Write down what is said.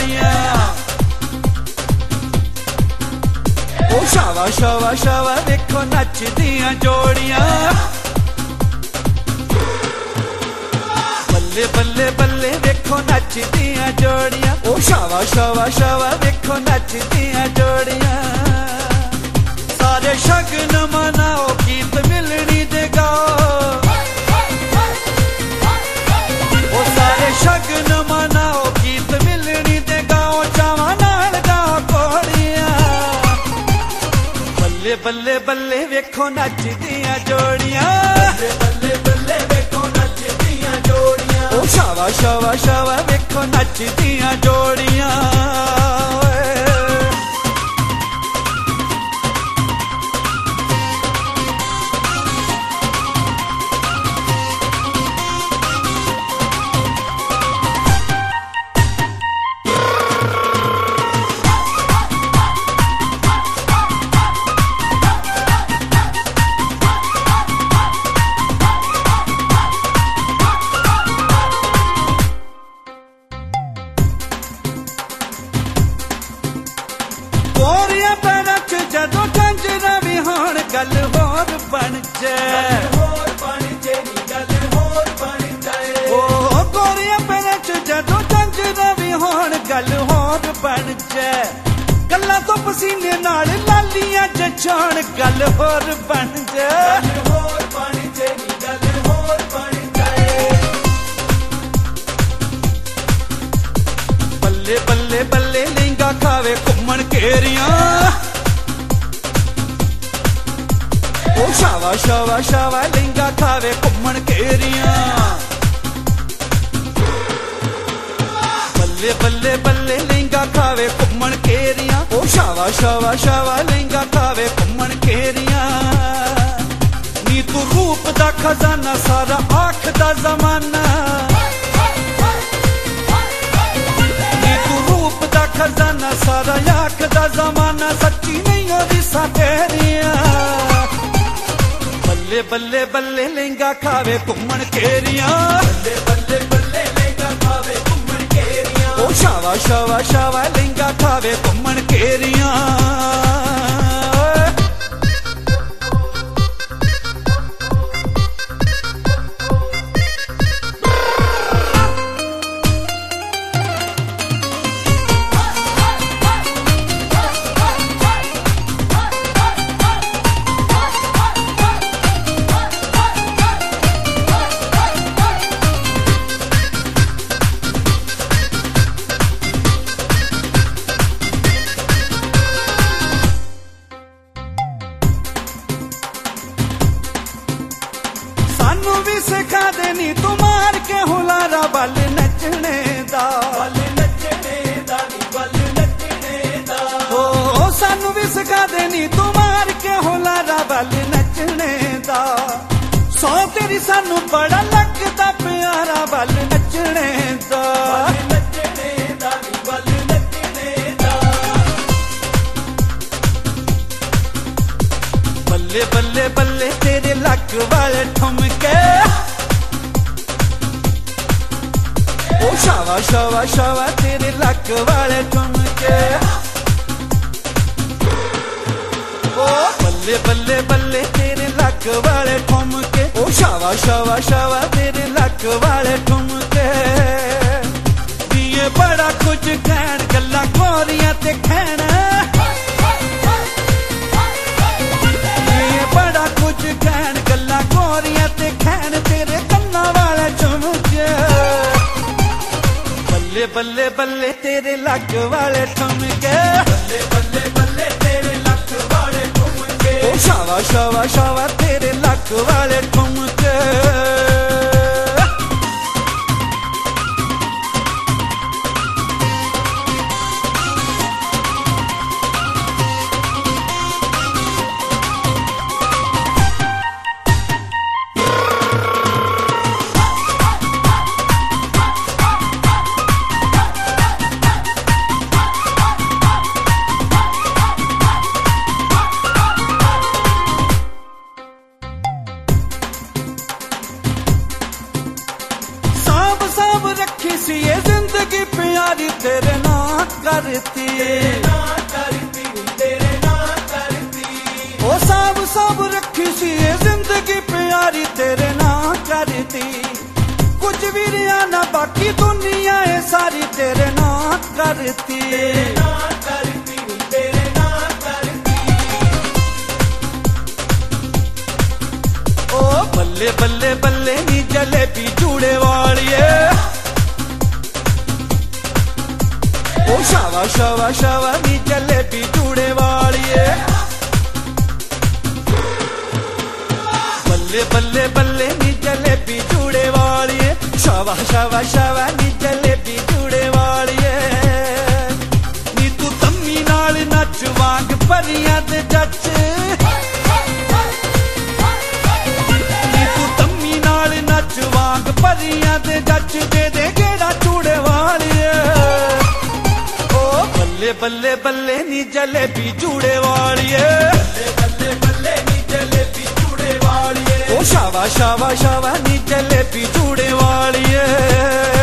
जोड़ियां। ओ शावा शावा शावा देखो नचदियां जोड़ियां। बल्ले बल्ले बल्ले देखो नचदियां जोड़ियां। ओ शावा शावा शावा देखो नचदियां जोड़ियां। सारे शगन मनाओ गीत मिलनी दे गाओ। ओ सारे शगन मनाओ गीत मिलनी दे गाओ। चावां नाल गाओ घोड़ियां। बल्ले बल्ले बल्ले वेखो नचदियां जोड़ियां। बल्ले बल्ले वेखो नचदियां जोड़ियां। ओ शावा शावा शावा वेखो नचदियां जोड़ियां। गोरियां पैरां च जदों झंझरां भी होण गल होर बन जाए। ओ गोरियां पैरां च जदों झंझरां भी होण गल होर बन जाए। गल्लां तो पसीने नाल लालियां जछाण गल होर बन जाए। बल्ले बल्ले बल्ले लहंगा खावे घुम्मण घेरियां। ओ शावा शावा शावा लहंगा खावे घुम्मण घेरियां। बल्ले बल्ले बल्ले लहंगा खावे घुम्मण घेरियां। ओ शावा शावा शावा लहंगा खावे घुम्मण घेरियां। नी तू रूप दा खजाना सारा आँख दा जमाना। खजाना सारा आँख दा जमाना। सच्ची नहीं हो रिसा तेरियां। बल्ले बल्ले बल्ले लहंगा खावे घुम्मण घेरियां। बल्ले बल्ले बल्ले लहंगा खावे घुम्मण घेरियां। ओ शावा शावा शावा लहंगा खावे घुम्मण घेरियां। सानू भी सिखा देनी तू मार के हुलारा बल नचने दा। ओ सानू भी सिखा देनी तू मार के हुलारा बल नचने दा। सौ तेरी सानू बड़ा लगदा प्यारा बल नचने दा। बल्ले बल्ले बल्ले तेरे लक वाले ठुमके। ओ शावा शावा शावा तेरे लक वाले ठुमके। ओ बल्ले बल्ले बल्ले तेरे लक वाले ठुमके। ओ शावा शावा शावा तेरे लक वाले ठुमके। दिए बड़ा कुछ खैन गल्लां गोरियां ते खैन। बड़ा कुछ खैन गल्लां गोरियां ते खैन तेरे कन्ना वाले झुमके। बल्ले बल्ले बल्ले तेरे लक वाले ठुमके। बल्ले बल्ले बल्ले तेरे लक वाले ठुमके। ओ शावा शावा शावा तेरे लक वाले ठुमके। करती ओ साब साब रखी सी ये जिंदगी प्यारी तेरे ना करती कुछ भी रिया ना बाकी दुनिया है सारी तेरे ना करती ओ बल्ले बल्ले बल्ले नी जलेबी चूड़े वालिए ओ शावा शावा शावा नी जलेबी चूड़े वालिए बल्ले बल्ले बल्ले नी जलेबी चूड़े वालिए शावा शावा शावा नी जलेबी चूड़े वालिए नी तू तम्मी नाल नच वांग परियां दे जच नी तू तम्मी नाल नच वांग परियां दे जच दे दे गेड़ा चूड़े वालिए ओ बल्ले बल्ले बल्ले नी जलेबी चूड़े वालिए बल्ले बल्ले नी जलेबी चूड़े वालिए ओ शावा शावा शावा नी जलेबी चूड़े वालिए